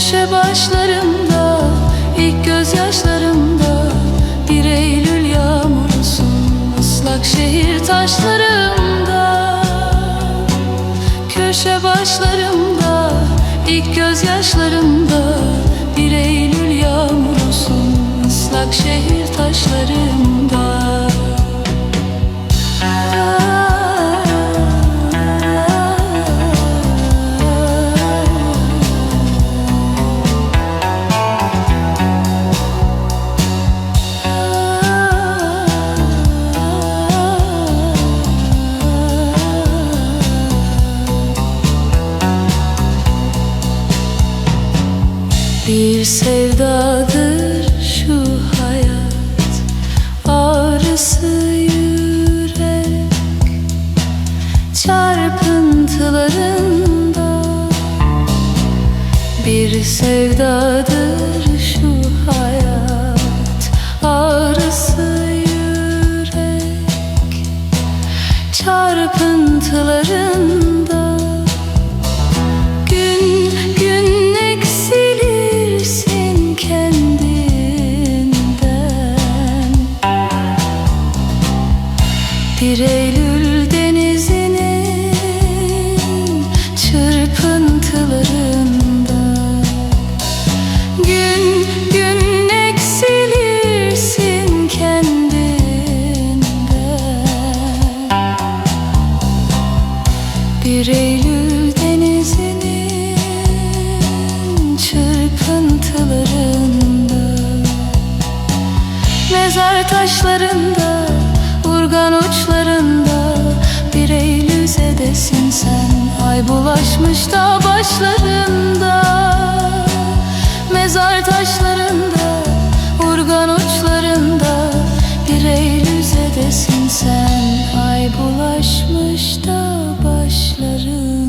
Köşe başlarımda, ilk gözyaşlarımda, 1 Eylül yağmurusun ıslak şehir taşlarımda. Köşe başlarımda, ilk gözyaşlarımda, 1 Eylül yağmurusun ıslak şehir taşlarımda. Bir sevdadır şu hayat, ağrısı yürek çarpıntılarında. Bir sevdadır şu hayat, ağrısı yürek çarpıntılarında. Bir Eylül denizinin çırpıntılarında. Gün gün eksilirsin kendinden. Bir Eylül denizinin çırpıntılarında. Mezar taşlarında, urgan uçlarında, 1 Eylül zedesin sen, ay bulaşmış da başlarında. Mezar taşlarında, urgan uçlarında, 1 Eylül zedesin sen, ay bulaşmış da başlarında.